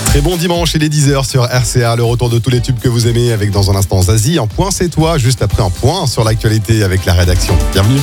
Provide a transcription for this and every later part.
Très bon dimanche, il est 10h sur RCA, le retour de tous les tubes que vous aimez avec dans un instant Zazie, un point c'est toi, juste après un point sur l'actualité avec la rédaction. Bienvenue.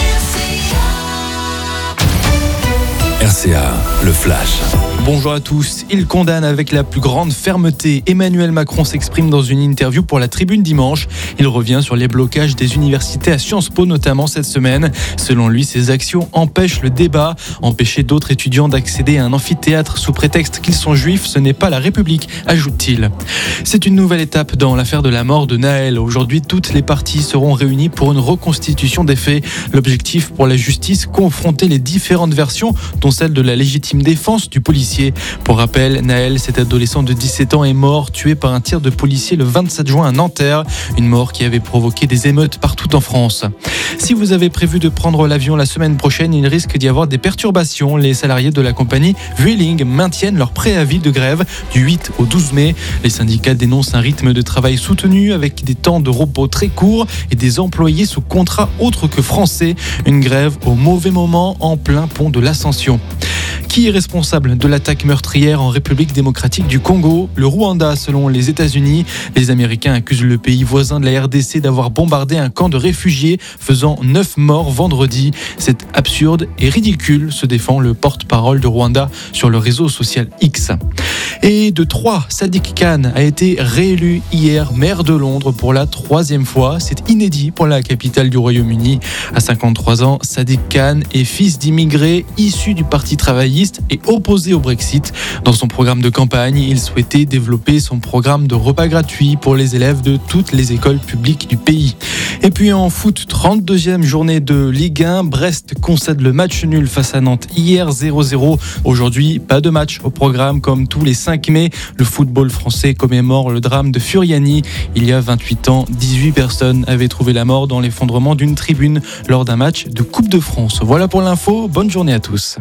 RCA, le flash. Bonjour à tous. Il condamne avec la plus grande fermeté. Emmanuel Macron s'exprime dans une interview pour la Tribune dimanche. Il revient sur les blocages des universités à Sciences Po notamment cette semaine. Selon lui, ces actions empêchent le débat. Empêcher d'autres étudiants d'accéder à un amphithéâtre sous prétexte qu'ils sont juifs, ce n'est pas la République, ajoute-t-il. C'est une nouvelle étape dans l'affaire de la mort de Nahel. Aujourd'hui, toutes les parties seront réunies pour une reconstitution des faits. L'objectif pour la justice, confronter les différentes versions, dont celle de la légitime défense du policier. Pour rappel, Nahel, cet adolescent de 17 ans, est mort, tué par un tir de policier le 27 juin à Nanterre. Une mort qui avait provoqué des émeutes partout en France. Si vous avez prévu de prendre l'avion la semaine prochaine, il risque d'y avoir des perturbations. Les salariés de la compagnie Vueling maintiennent leur préavis de grève du 8 au 12 mai. Les syndicats dénoncent un rythme de travail soutenu avec des temps de repos très courts et des employés sous contrat autres que français. Une grève au mauvais moment en plein pont de l'Ascension. Qui est responsable de l'attaque meurtrière en République démocratique du Congo? Le Rwanda, selon les États-Unis. Les Américains accusent le pays voisin de la RDC d'avoir bombardé un camp de réfugiés, faisant 9 morts vendredi. C'est absurde et ridicule, se défend le porte-parole de Rwanda sur le réseau social X. Et de 3, Sadiq Khan a été réélu hier maire de Londres pour la 3e fois. C'est inédit pour la capitale du Royaume-Uni. À 53 ans, Sadiq Khan est fils d'immigrés issus du Parti travailliste et opposé au Brexit. Dans son programme de campagne, il souhaitait développer son programme de repas gratuits pour les élèves de toutes les écoles publiques du pays. Et puis en foot, 32e journée de Ligue 1, Brest concède le match nul face à Nantes hier 0-0. Aujourd'hui, pas de match au programme comme tous les 5 mai. Le football français commémore le drame de Furiani. Il y a 28 ans, 18 personnes avaient trouvé la mort dans l'effondrement d'une tribune lors d'un match de Coupe de France. Voilà pour l'info, bonne journée à tous.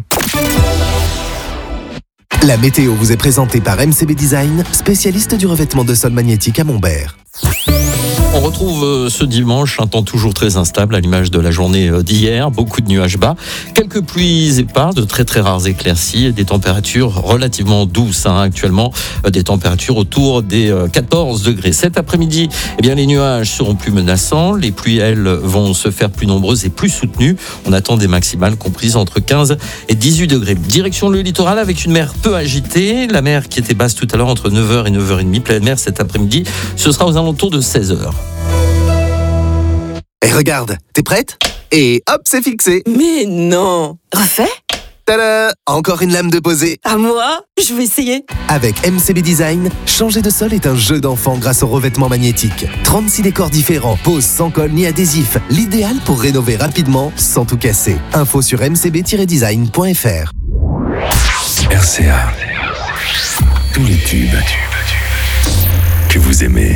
La météo vous est présentée par MCB Design, spécialiste du revêtement de sol magnétique à Montbert. On retrouve ce dimanche un temps toujours très instable à l'image de la journée d'hier, beaucoup de nuages bas, quelques pluies épars, de très très rares éclaircies et des températures relativement douces actuellement, des températures autour des 14 degrés. Cet après-midi, les nuages seront plus menaçants, les pluies elles vont se faire plus nombreuses et plus soutenues. On attend des maximales comprises entre 15 et 18 degrés. Direction le littoral avec une mer peu agitée, la mer qui était basse tout à l'heure entre 9h et 9h30, pleine mer cet après-midi, ce sera aux alentours de 16h. Et regarde, t'es prête? Et hop, c'est fixé. Mais non. Refait? Tada! Encore une lame de posée. À moi? Je vais essayer. Avec MCB Design, changer de sol est un jeu d'enfant grâce au revêtement magnétique. 36 décors différents, pose sans colle ni adhésif. L'idéal pour rénover rapidement sans tout casser. Info sur mcb-design.fr. RCA, tous les tubes que vous aimez.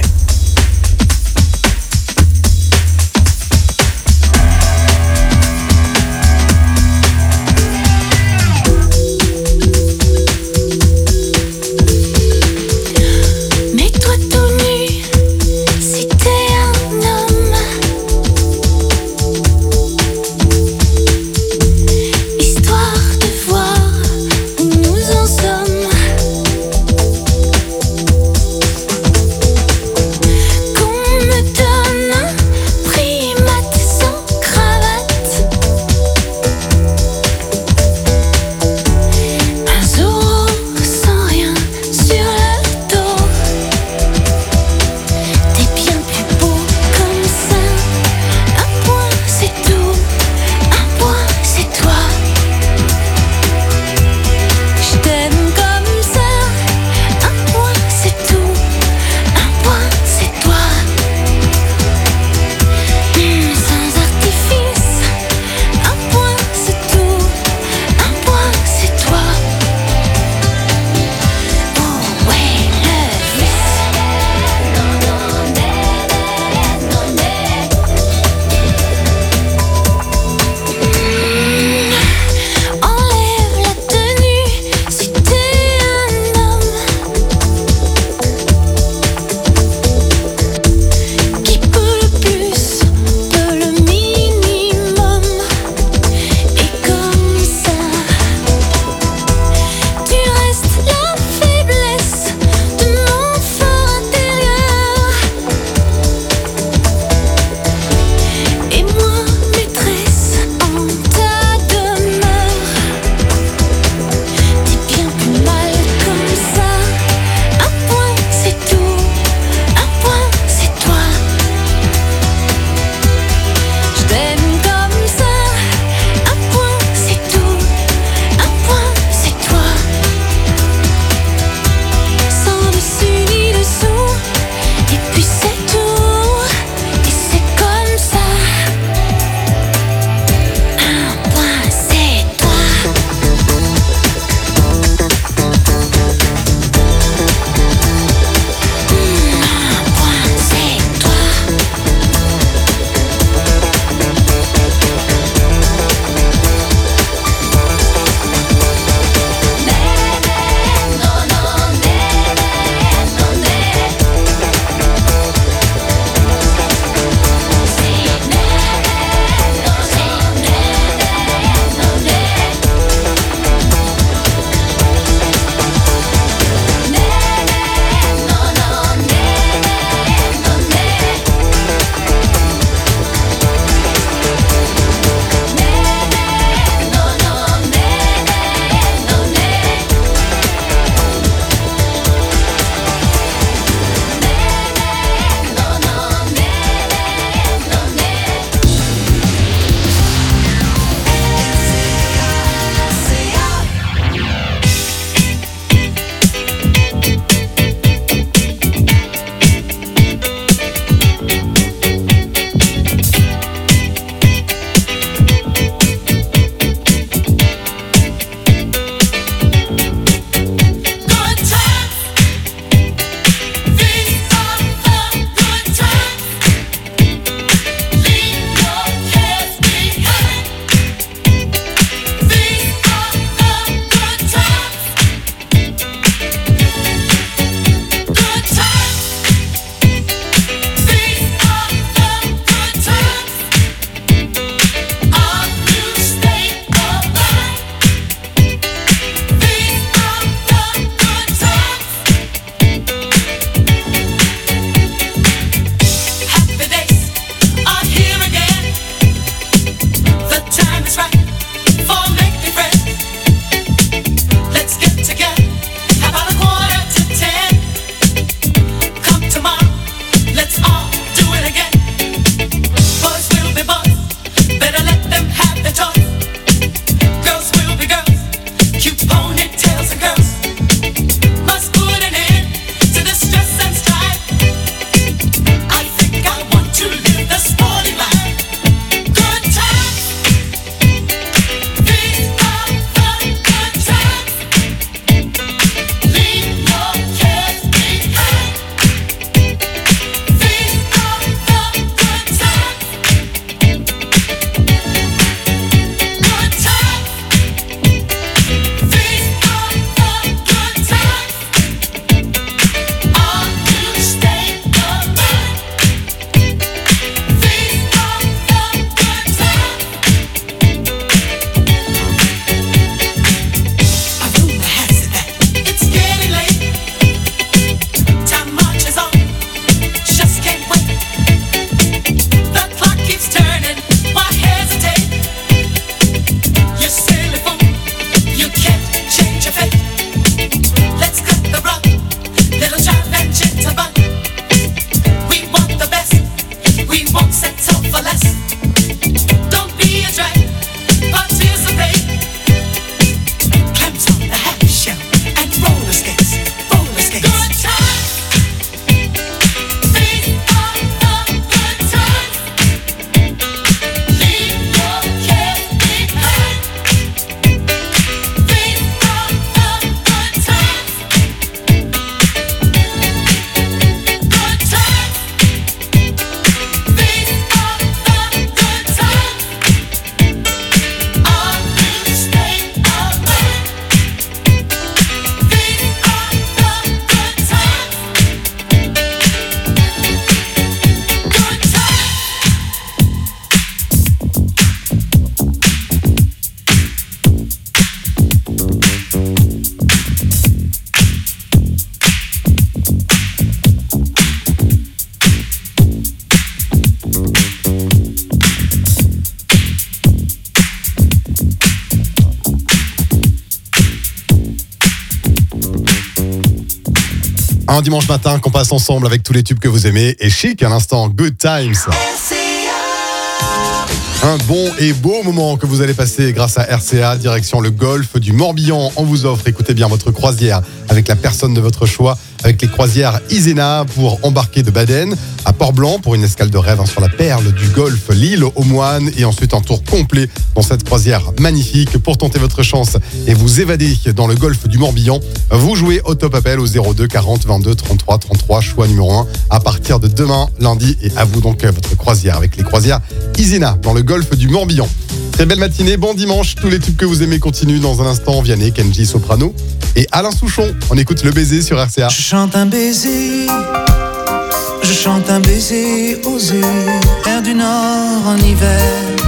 Un dimanche matin qu'on passe ensemble avec tous les tubes que vous aimez. Et Chic, à l'instant, Good Times. Un bon et beau moment que vous allez passer grâce à RCA, direction le golfe du Morbihan. On vous offre, écoutez bien, votre croisière avec la personne de votre choix, avec les croisières Isena pour embarquer de Baden à Port-Blanc pour une escale de rêve sur la perle du golfe, l'île aux Moines, et ensuite un tour complet dans cette croisière magnifique. Pour tenter votre chance et vous évader dans le golfe du Morbihan, vous jouez au top appel au 02 40 22 33 33, choix numéro 1 à partir de demain lundi, et à vous donc votre croisière avec les croisières Isena dans le golfe du Morbihan. Très belle matinée, bon dimanche, tous les tubes que vous aimez continuent dans un instant. Vianney, Kenji, Soprano et Alain Souchon. On écoute Le Baiser sur RCA. Je chante un baiser osé, air du Nord en hiver.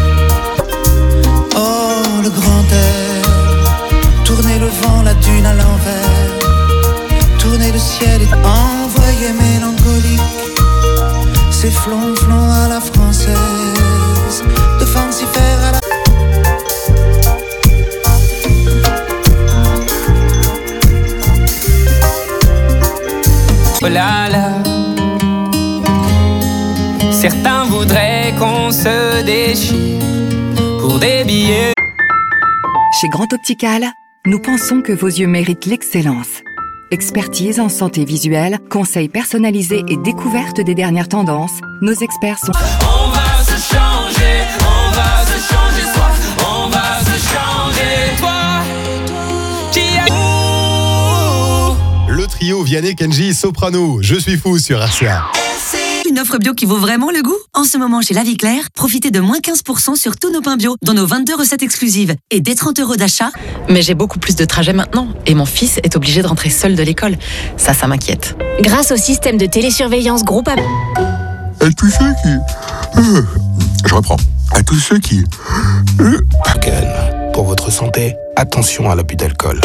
Oh, le grand air, tourner le vent, la dune à l'envers, tourner le ciel et envoyer mélancolique ces flonflons à la française, de fancifère à la... Oh là là, certains voudraient qu'on se déchire pour des billets. Chez Grand Optical, nous pensons que vos yeux méritent l'excellence. Expertise en santé visuelle, conseils personnalisés et découverte des dernières tendances, nos experts sont... On va se changer, soi, on va se changer, toi, qui a... Le trio Vianney, Kenji, Soprano. Je suis fou sur RCA. Une offre bio qui vaut vraiment le goût. En ce moment, chez La Vie Claire, profitez de moins 15% sur tous nos pains bio, dont nos 22 recettes exclusives et des 30 € d'achat. Mais j'ai beaucoup plus de trajets maintenant et mon fils est obligé de rentrer seul de l'école. Ça m'inquiète. Grâce au système de télésurveillance Groupe AB. À tous ceux qui... Je reprends. À tous ceux qui... Parken, pour votre santé, attention à l'abus d'alcool.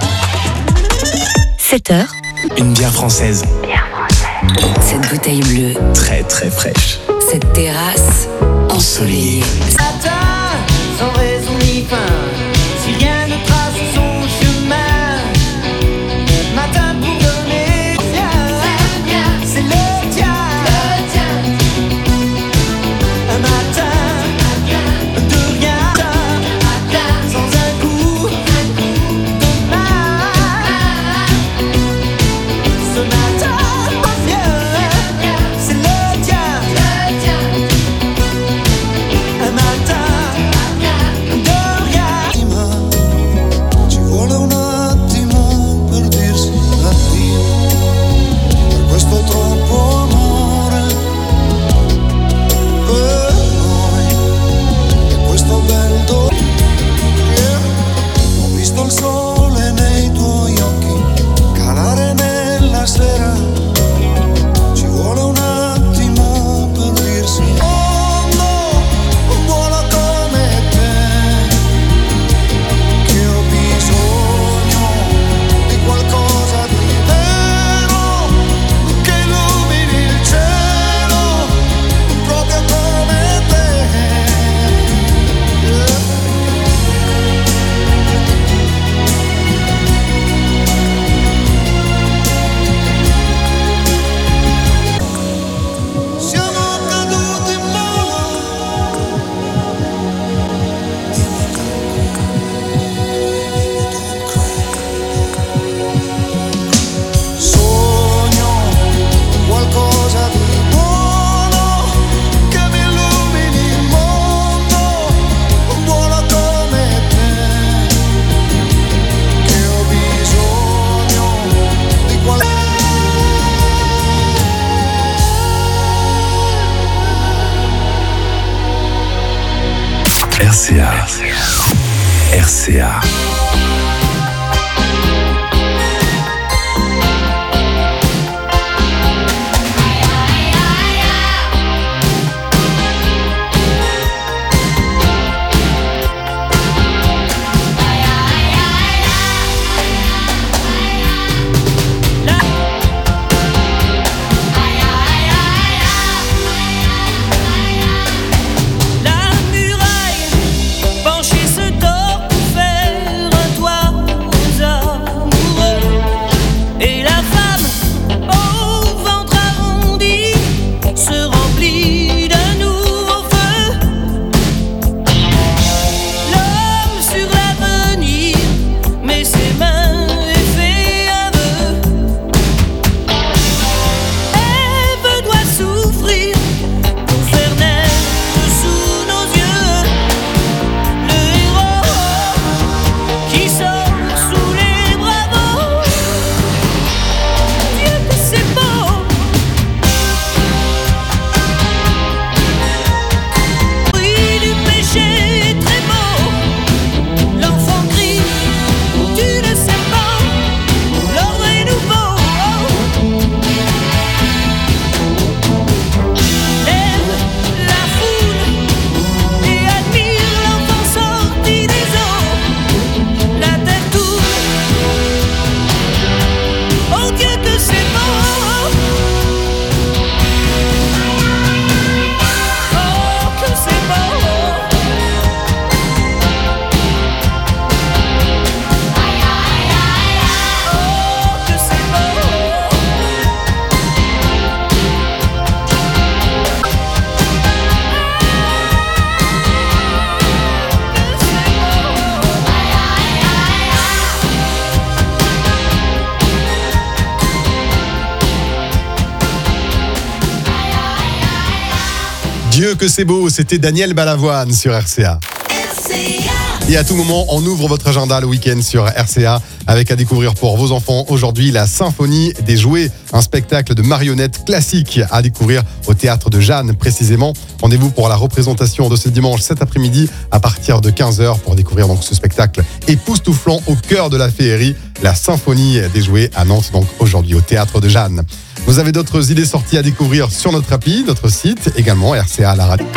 7h. Une bière française. Cette bouteille bleue. Très très fraîche. Cette terrasse ensoleillée. Matin, sans raison ni fin, si rien ne trace son chemin. Matin pour donner, c'est le tien. Un matin de rien, sans un coup de main. Ce matin. RCA. La muraille penchée se dort pour faire Dieu que c'est beau, c'était Daniel Balavoine sur RCA. Et à tout moment, on ouvre votre agenda le week-end sur RCA avec à découvrir pour vos enfants aujourd'hui la Symphonie des jouets, un spectacle de marionnettes classique à découvrir au Théâtre de Jeanne précisément. Rendez-vous pour la représentation de ce dimanche cet après-midi à partir de 15h pour découvrir donc ce spectacle époustouflant au cœur de la féerie, la Symphonie des jouets à Nantes donc aujourd'hui au Théâtre de Jeanne. Vous avez d'autres idées sorties à découvrir sur notre appli, notre site, également RCA à la radio.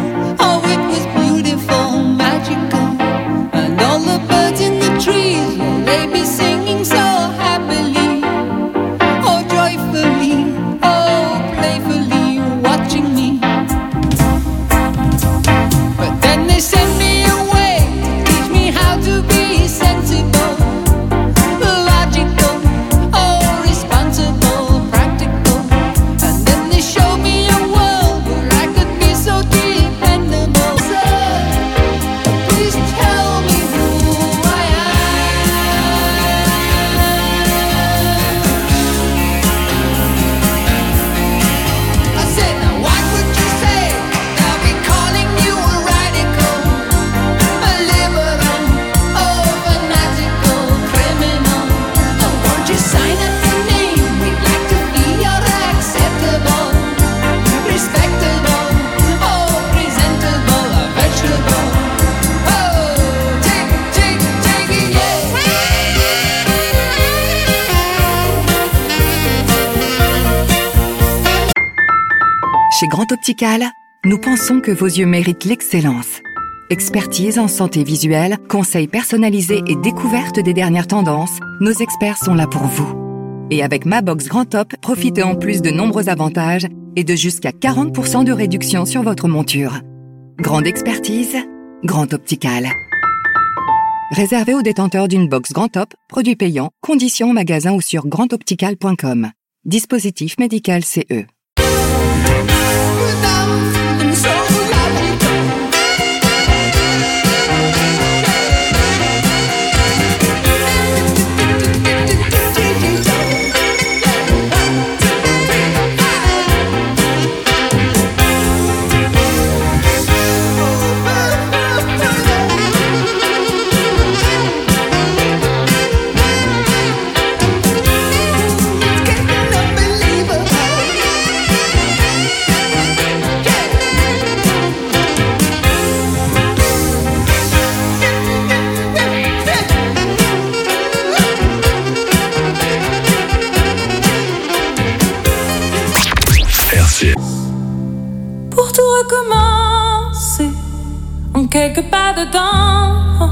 Chez Grand Optical, nous pensons que vos yeux méritent l'excellence. Expertise en santé visuelle, conseils personnalisés et découverte des dernières tendances, nos experts sont là pour vous. Et avec Ma Box Grand Top, profitez en plus de nombreux avantages et de jusqu'à 40% de réduction sur votre monture. Grande expertise, Grand Optical. Réservé aux détenteurs d'une box Grand Top, produit payant, conditions en magasin ou sur grandoptical.com. Dispositif médical CE. Pour tout recommencer, en quelques pas dedans.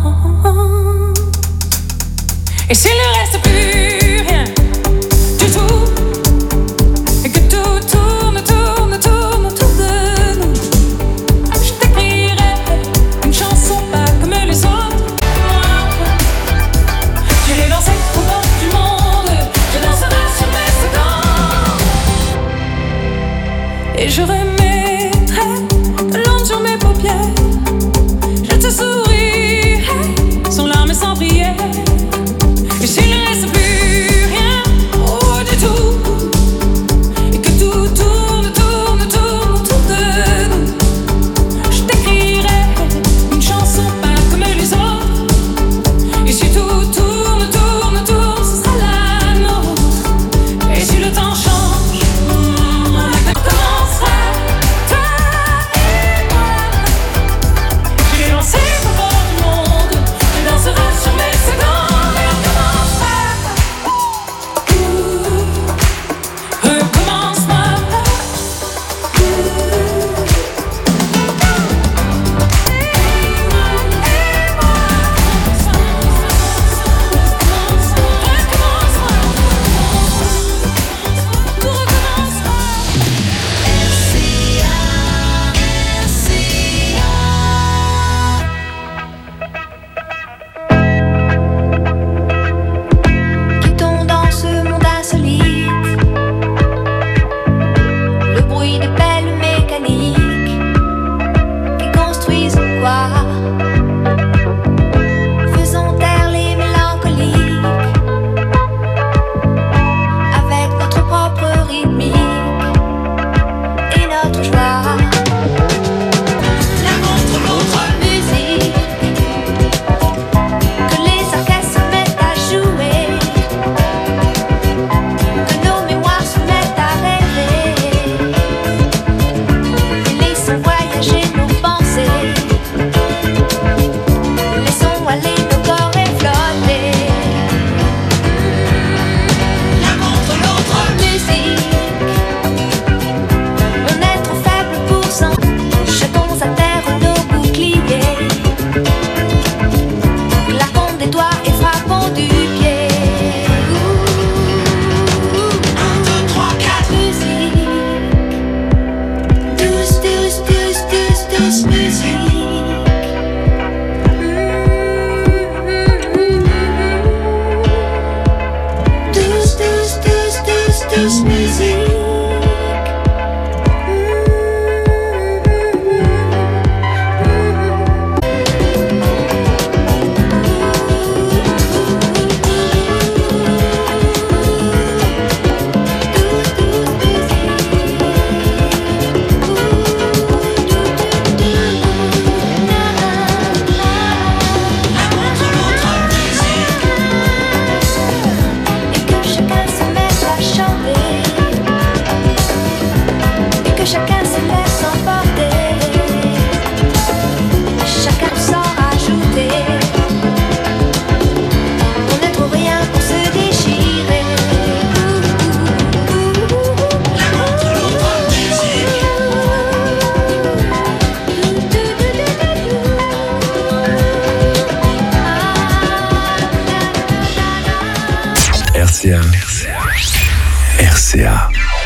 Et s'il ne reste plus rien du tout, et que tout tourne autour de nous, je t'écrirai une chanson pas comme les autres. Moi, j'irai danser au bord du monde, je danserai sur mes secondes. Et je remettrai de l'onde sur mes paupières. Je te sourirai, sans larmes et sans prière. Et s'il ne reste RCA. RCA.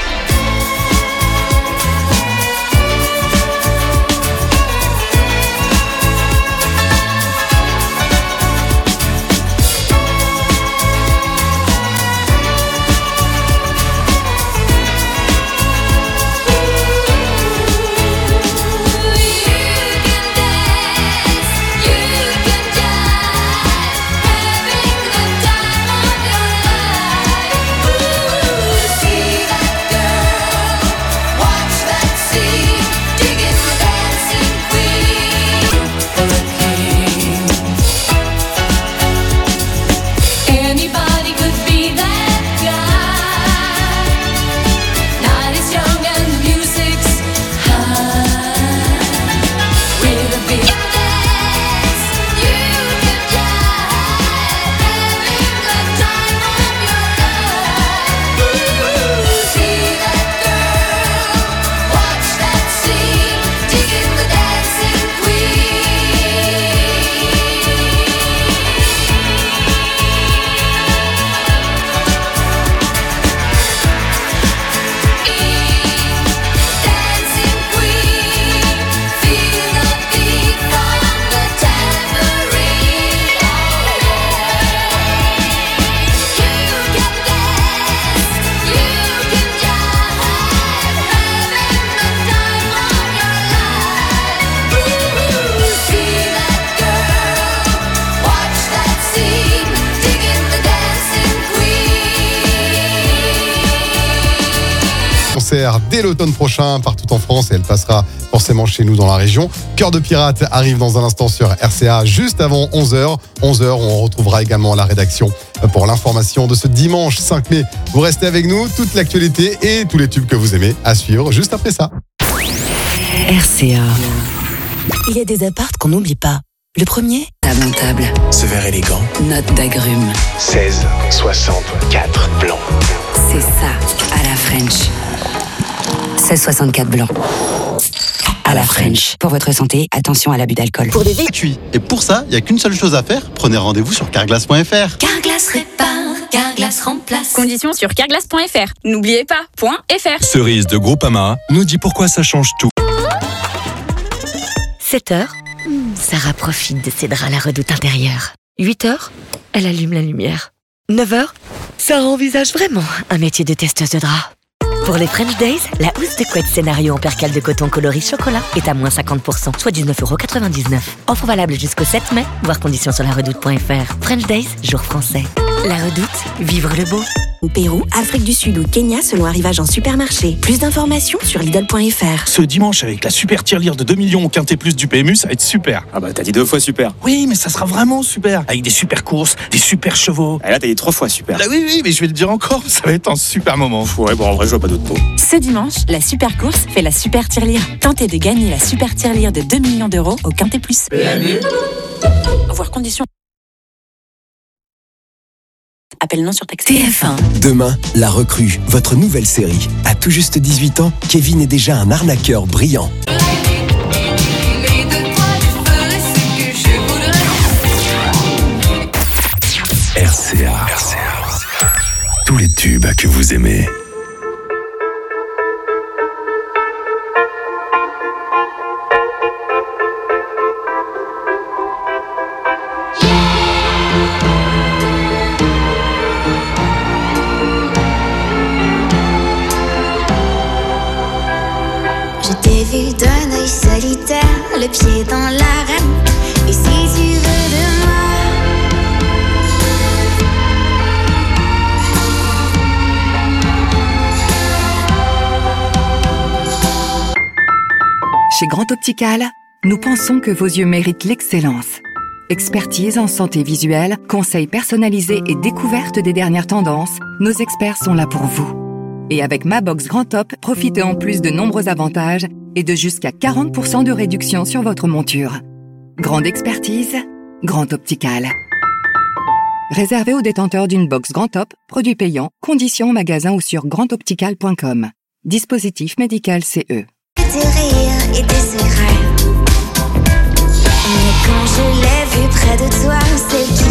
Dès l'automne prochain partout en France et elle passera forcément chez nous dans la région. Cœur de pirate arrive dans un instant sur RCA juste avant 11h. 11h, on retrouvera également la rédaction pour l'information de ce dimanche 5 mai. Vous restez avec nous, toute l'actualité et tous les tubes que vous aimez à suivre juste après ça. RCA. Il y a des appartes qu'on n'oublie pas. Le premier, table en table. Ce verre élégant. Note d'agrumes. 16,64 blanc. C'est ça, à la French. 16,64 blanc. À la French. Pour votre santé, attention à l'abus d'alcool. Pour des véhicules. Et pour ça, il n'y a qu'une seule chose à faire. Prenez rendez-vous sur carglass.fr. Carglass répare, Carglass remplace. Conditions sur carglass.fr. N'oubliez pas, .fr. Cerise de Groupama nous dit pourquoi ça change tout. 7h, Sarah profite de ses draps à la redoute intérieure. 8h, elle allume la lumière. 9h, Sarah envisage vraiment un métier de testeuse de draps. Pour les French Days, la housse de couette scénario en percale de coton coloris chocolat est à moins 50%, soit 19,99 €. Offre valable jusqu'au 7 mai, voir conditions sur laredoute.fr. French Days, jour français. La Redoute, vivre le beau. Au Pérou, Afrique du Sud ou Kenya selon arrivage en supermarché. Plus d'informations sur Lidl.fr. Ce dimanche, avec la super tirelire de 2 millions au Quintet Plus du PMU, ça va être super. Ah bah t'as dit 2 fois super. Oui, mais ça sera vraiment super. Avec des super courses, des super chevaux. Et là t'as dit 3 fois super. Là, oui, mais je vais le dire encore, ça va être un super moment. Ouais, bon en vrai je vois pas d'autres mots. Ce dimanche, la super course fait la super tirelire. Tentez de gagner la super tirelire de 2 millions d'euros au Quintet Plus. PMU. Voir conditions. Appel non surtaxé. TF1. Demain, La Recrue, votre nouvelle série. À tout juste 18 ans, Kevin est déjà un arnaqueur brillant. RCA. Tous les tubes que vous aimez. Je t'ai vu d'un œil solitaire, le pied dans l'arène. Et si tu veux de moi, Chez Grand Optical, nous pensons que vos yeux méritent l'excellence. Expertise en santé visuelle, conseils personnalisés et découverte des dernières tendances, nos experts sont là pour vous. Et avec Ma Box Grand Top, profitez en plus de nombreux avantages et de jusqu'à 40% de réduction sur votre monture. Grande expertise, Grand Optical. Réservé aux détenteurs d'une box Grand Top, produit payant, conditions en magasin ou sur grandoptical.com. Dispositif médical CE. tes rires et tes erreurs. Mais quand je l'ai vu près de toi, c'est